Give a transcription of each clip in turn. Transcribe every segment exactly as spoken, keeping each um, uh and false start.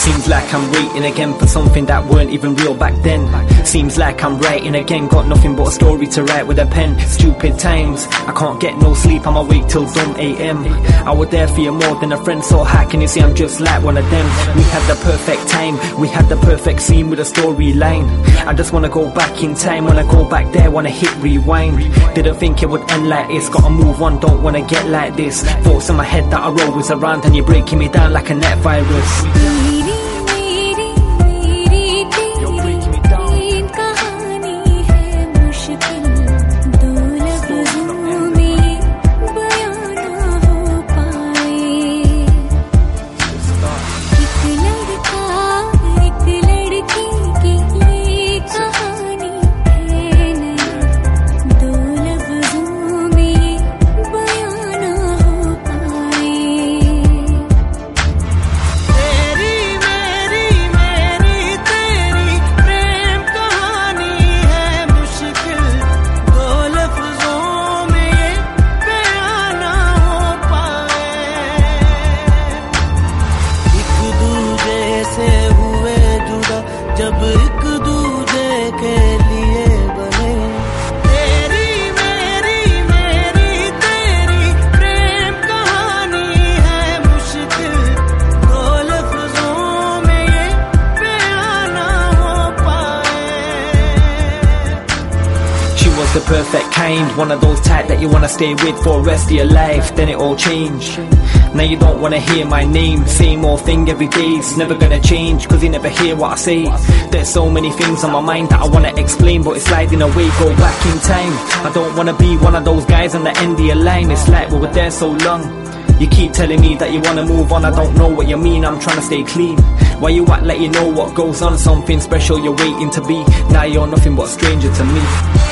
Seems like I'm waiting again for something that weren't even real back then. Seems like I'm writing again, got nothing but a story to write with a pen. Stupid times, I can't get no sleep, I'm awake till dumb A M. I was there for you more than a friend, so how can you see I'm just like one of them? We had the perfect time, we had the perfect scene with a storyline. I just wanna go back in time, wanna go back there, wanna hit rewind. Didn't think it would end like this, gotta move on, don't wanna get like this. Thoughts in my head that are always around, and you're breaking me down like a net virus. जब एक दूजे के लिए बने, तेरी मेरी मेरी तेरी प्रेम कहानी है मुश्किल, दो लफ्जों में ये बयां ना हो पाए. She was the perfect kind, one of those type that you wanna stay with for the rest of your life. Then it all changed. Now you don't wanna hear my name, same old thing every day. It's never gonna change, cause you never hear what I say. There's so many things on my mind that I wanna explain, but it's sliding away, go back in time. I don't wanna be one of those guys on the end of your line. It's like we were there so long. You keep telling me that you wanna move on, I don't know what you mean, I'm trying to stay clean. Why you act like you know what goes on, something special you're waiting to be. Now you're nothing but a stranger to me.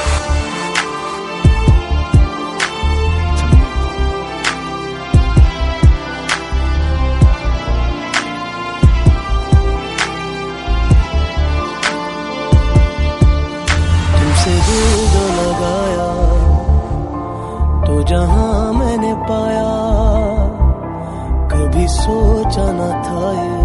से दिल जो लगाया तो जहां मैंने पाया, कभी सोचा न था ये